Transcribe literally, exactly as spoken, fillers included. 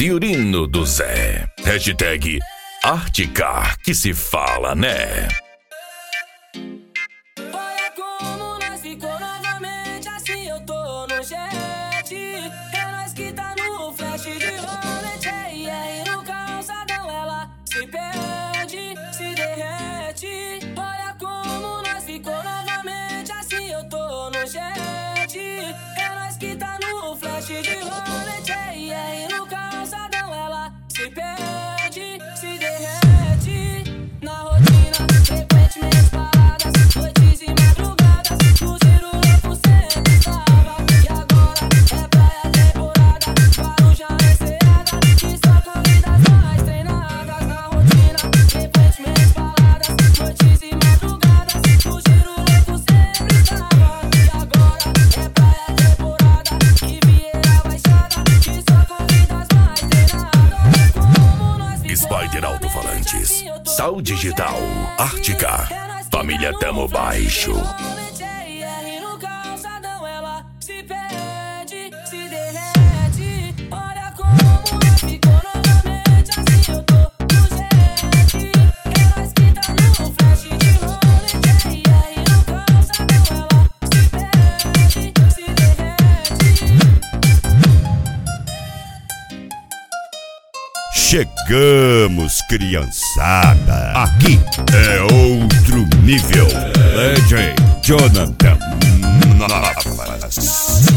Violino do Zé. Hashtag Artecar que se fala, né? Olha como nós ficou novamente, assim eu tô no jet. É nós que tá no flash de rolete. E aí no calçadão ela se perde, se derrete. Olha como nós ficou novamente, assim eu tô no jet. É nós que tá no flash de rolete. E aí no calçadão ela se perde, se derrete. Na rotina, frequentemente paradas, noites e madrugadas, cruzeiro louco sempre estava. E agora é praia temporada, Guarujá encerrada, que só corridas mais treinadas. Na rotina, frequentemente paradas, noites e madrugadas, cruzeiro louco sempre estava. E agora é praia temporada, Riviera Baixada, que só corridas mais treinadas. Como nós Spider Alto-Falantes, Sal Digital, Artecar, família Tamo Baixo. E aí no calçadão ela se perde, se derrete. Olha como nós ficou novamente, assim eu tô no jet. É nós que tá no flash de rolete. E aí no calçadão ela se perde, se derrete. Chegamos, criançada. Aqui é outro nível. D J Jonathan Navas.